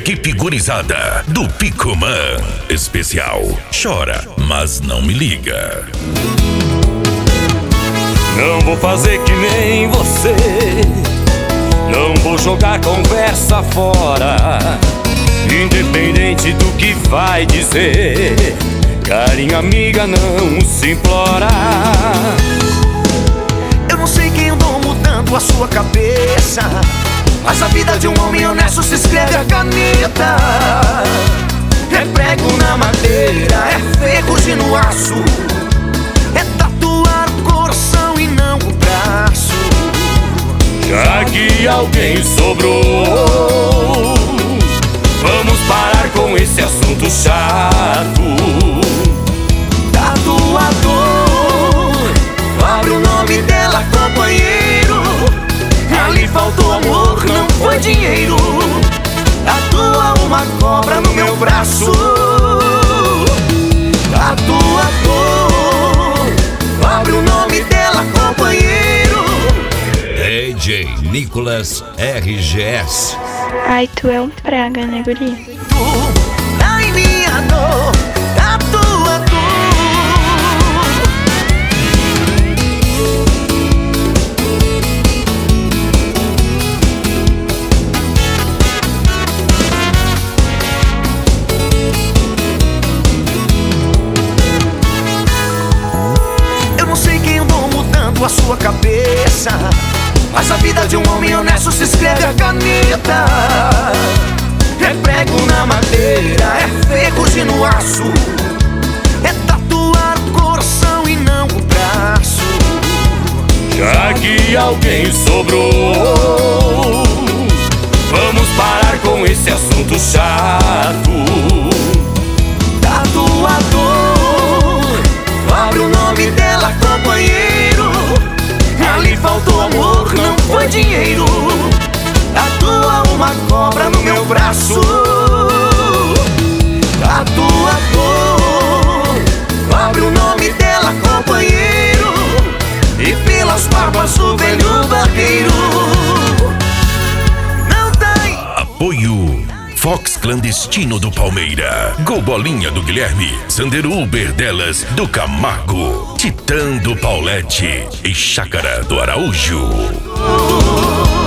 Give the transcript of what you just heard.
equipe gurizada do Picumã. Especial Chora, mas não me liga. Não vou fazer que nem você, não vou jogar conversa fora, independente do que vai dizer. Carinho, amiga, não se implora. Eu não sei quem andou mudando a sua cabeça, mas a vida de um homem honesto se escreve a caneta. É prego na madeira, é ferrugem no aço, é tatuar o coração e não o braço. Já que alguém sobrou, vamos parar com esse assunto chato. Tatuador, abre o nome dela, companheiro. Ali faltou amor, não foi dinheiro. Tatua uma cobra no meu braço. Tatuador, abre o nome dela, companheiro. DJ Nicolas RGS. Ai, tu é um praga, né, guri? Ai, minha dor, tatuador. Eu não sei quem andou mudando a sua cabeça, mas a vida de um homem honesto se escreve a caneta. É prego na madeira, é ferrugem no aço, é tatuar o coração e não o braço. Já que alguém sobrou, vamos parar com esse assunto chato. Tatuador, abre o nome dela, companheiro. Ali faltou amor, não foi dinheiro. Tatua uma cobra no meu braço. Tatuador, abre o nome dela, companheiro. E pelas barbas o velho barqueiro. Não tem Apoio Fox Clandestino do Palmeira, Gol Bolinha do Guilherme, Sandero Uber delas do Camargo, Titã do Paulette e Chácara do Araújo.